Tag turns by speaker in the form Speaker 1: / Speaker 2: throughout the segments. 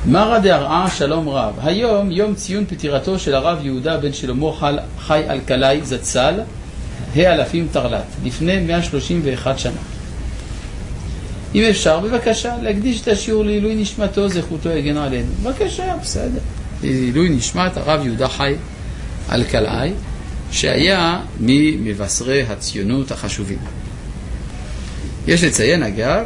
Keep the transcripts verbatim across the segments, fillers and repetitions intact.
Speaker 1: מרא דארעה שלום רב. היום יום ציון פטירתו של הרב יהודה בן שלמה חי אלקלעי זצ"ל, האלפים תרל"ט, לפני מאה שלושים ואחת שנה. אם אפשר, בבקשה, להקדיש את השיעור לעילוי נשמתו, זכותו יגן עלינו. בבקשה, בסדר. לעילוי נשמת הרב יהודה חי אלקלעי, שהיה ממבשרי הציונות החשובים. יש לציין אגב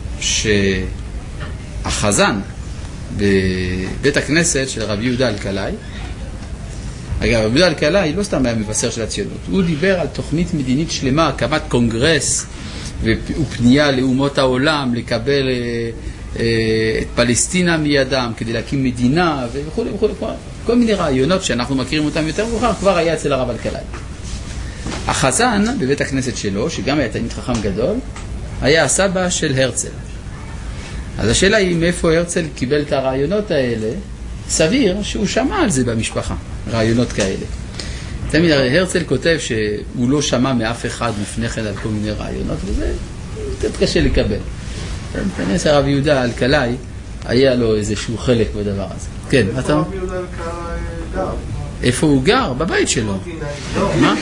Speaker 1: שהחזן בבית הכנסת של רבי יהודה אלקלעי, אגב, רבי יהודה אלקלעי לא סתם היה מבשר של הציונות, הוא דיבר על תוכנית מדינית שלמה, הקמת קונגרס ופנייה לאומות העולם לקבל את פלסטינה מידם כדי להקים מדינה וכו' וכו' וכו'. כל מיני רעיונות שאנחנו מכירים אותם יותר מאוחר כבר היה אצל הרב אלקלעי. החזן בבית הכנסת שלו, שגם היה תלמיד חכם גדול, היה הסבא של הרצל. אז השאלה היא מאיפה הרצל קיבל את הרעיונות האלה. סביר שהוא שמע על זה במשפחה, רעיונות כאלה. תמיד הרצל כותב שהוא לא שמע מאף אחד לפני כן על כל מיני רעיונות, וזה קצת קשה לקבל. תנס הרב יהודה אלקלעי היה לו איזשהו חלק בדבר הזה. כן, אתה? איפה רב יהודה אלקלעי גר? איפה הוא גר? בבית שלו. מה?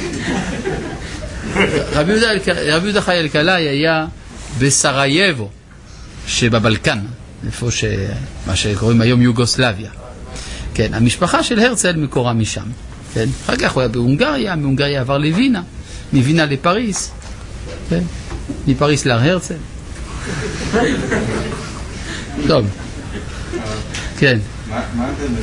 Speaker 1: רבי יהודה חי אלקלעי היה בסרייבו שבבלקן, איפה מה שקוראים היום יוגוסלביה. כן, המשפחה של הרצל מקורה משם. כן, אחר כך הוא היה בהונגריה, מהונגריה עבר לווינה, מווינה לפריס. כן, מפריס להר הרצל. טוב. כן.